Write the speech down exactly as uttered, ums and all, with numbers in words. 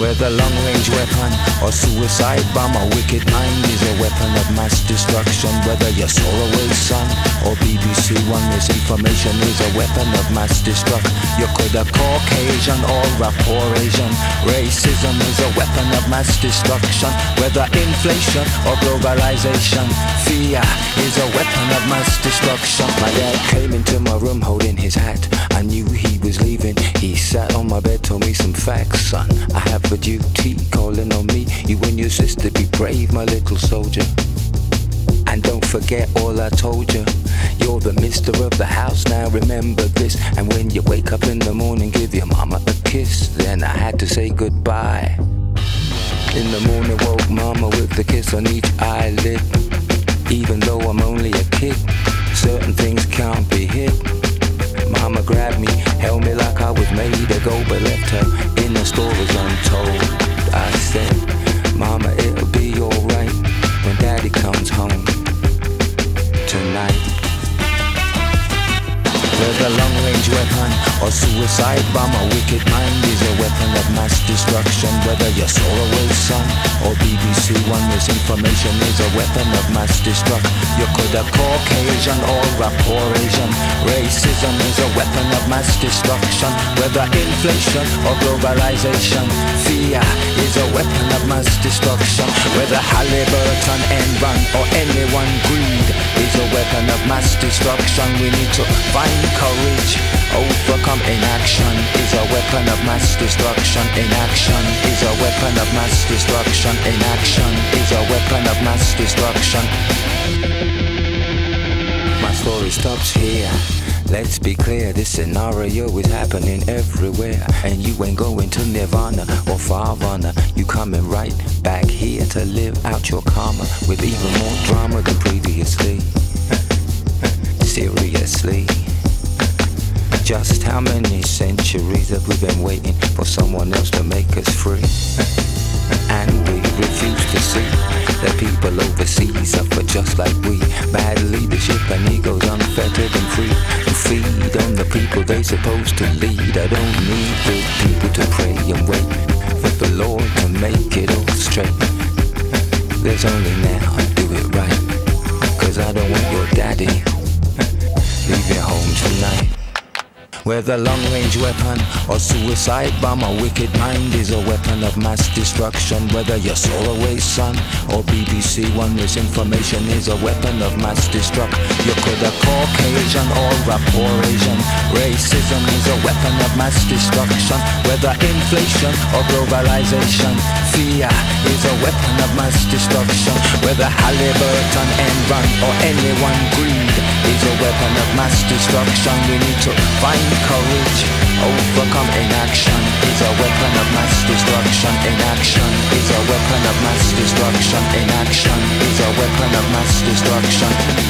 Whether long-range weapon or suicide bomb, a wicked mind is a weapon of mass destruction. Whether you're Solarway Sun or B B C One, misinformation is a weapon of mass destruction. You could have Caucasian or a poor Asian. Racism is a weapon of mass destruction. Whether inflation or globalization, fear is a weapon of mass destruction. My dad came into my room holding his hat. I knew he was leaving. He sat on my bed, told me some facts, son. I have a duty calling on me. You and your sister, be brave, my little soldier. And don't forget all I told you. You're the mister of the house, now remember this. And when you wake up in the morning, give your mama a kiss. Then I had to say goodbye. In the morning, woke mama with a kiss on each eyelid. Even though I'm only a kid, certain things can't be hid. Mama grabbed me, held me like I was made to go, but left her in the stories untold. I said, Mama, it'll be alright when Daddy comes home tonight. Whether long-range weapon or suicide bomb, a wicked mind is a weapon of mass destruction. Whether you're Solarway Sun or B B C One, misinformation is a weapon of mass destruction. You could have Caucasian or a poor Asian. Racism is a weapon of mass destruction. Whether inflation or globalization, fear is a weapon of mass destruction. Whether Halliburton, Enron or anyone, greed is a weapon of mass destruction. We need to find courage, overcome inaction is a weapon of mass destruction. Inaction is a weapon of mass destruction. Inaction is a weapon of mass destruction. My story stops here. Let's be clear, this scenario is happening everywhere. And you ain't going to Nirvana or Farvana. You coming right back here to live out your karma with even more drama than previously. Seriously. Just how many centuries have we been waiting for someone else to make us free? And we refuse to see that people overseas suffer just like we. Bad leadership and egos unfettered and free, who feed on the people they supposed to lead. I don't need good people to pray and wait for the Lord to make it all straight. There's only now, do it right, cause I don't want your daddy leaving home tonight. Whether long-range weapon or suicide bomb, a wicked mind is a weapon of mass destruction. Whether you're Solarway Sun or B B C One, misinformation is a weapon of mass destruction. You could have Caucasian or a poor Asian. Racism is a weapon of mass destruction. Whether inflation or globalization, fear is a weapon of mass destruction. Whether Halliburton, Enron or anyone, greed is a weapon of mass destruction. We need to find courage, overcome inaction is a weapon of mass destruction. Inaction is a weapon of mass destruction. Inaction is a weapon of mass destruction.